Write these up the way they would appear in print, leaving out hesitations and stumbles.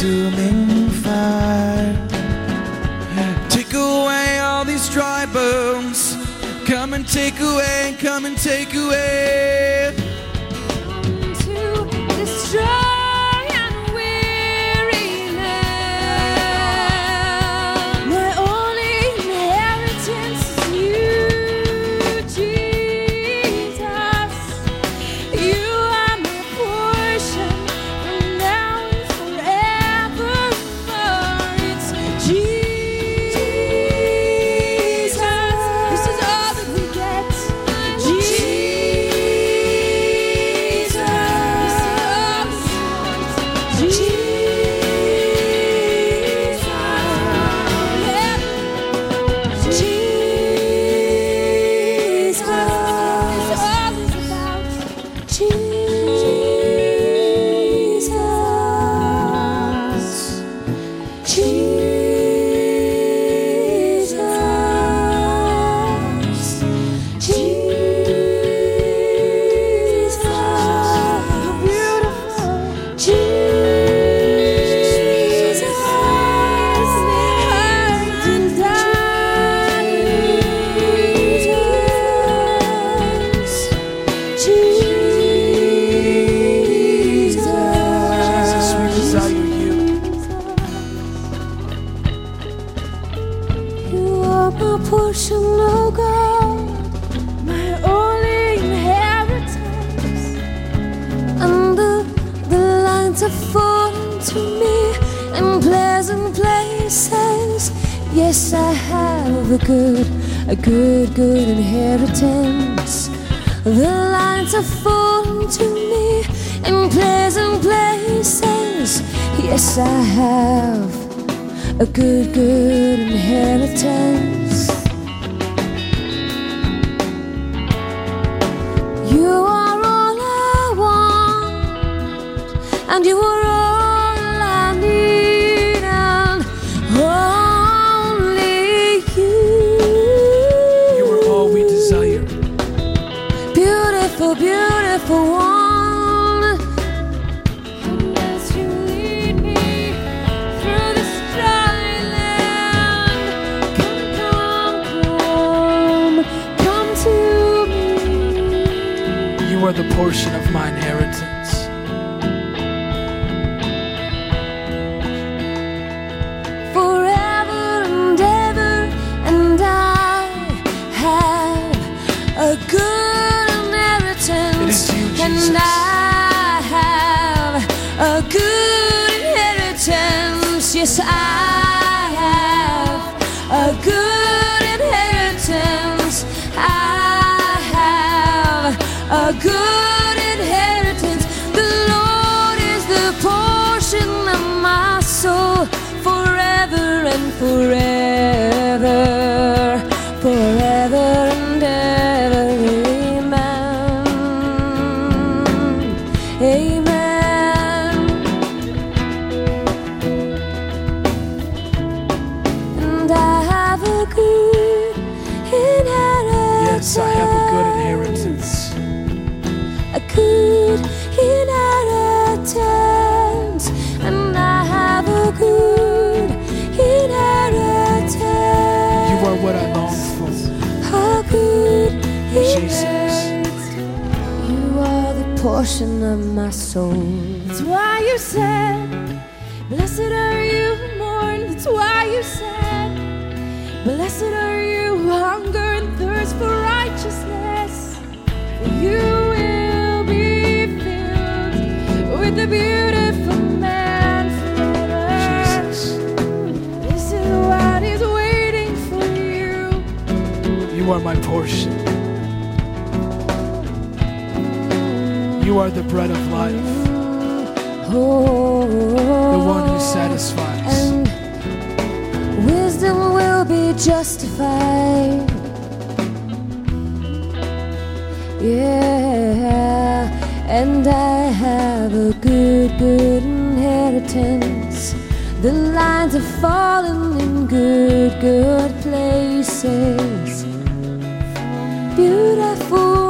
consuming fire. Take away all these dry bones. Come and take away, come and take away. To destroy unweariness. My only inheritance is you, Jesus. You are my portion from now and forevermore. It's Jesus. This is all that we get. Jesus. This is all we want. Jesus. Yeah. Jesus. This all is about Jesus. Jesus. Jesus. How beautiful. Jesus. Jesus, we desire you. You are my portion, oh God, my only inheritance. And the lines are falling to me in pleasant places. Yes, I have a good inheritance. The lines are falling to me in pleasant places. Yes, I have a good inheritance. You are all I want, and you are all I need, and only you. You are all we desire. Beautiful, beautiful one. Unless you lead me through this dry land, come to me. You are the portion of my inheritance. Forever and ever, and I have a good inheritance. It is you, And Jesus. I have a good inheritance. Yes, I have a good inheritance. I have a good inheritance. The Lord is the portion of my soul forever and forever, forever and ever. Amen. And I have a good inheritance. Yes, I have a good inheritance. A good inheritance. And I have a good inheritance. You are what I long for. A good Jesus. inheritance. You are the portion of my soul. That's why you said, blessed are you who mourn. That's why you said, blessed are you who hunger and thirst for righteousness. For you will be filled with the beautiful man forever. Jesus. This is what is waiting for you. You are my portion. You are the bread of life, Oh, the one who satisfies. and wisdom will be justified. Yeah, and I have a good inheritance. The lines are falling in good places. Beautiful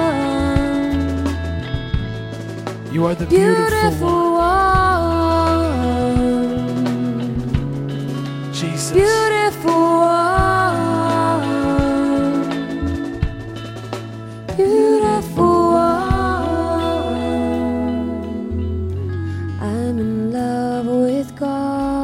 one. You are the beautiful one. I'm in love with God.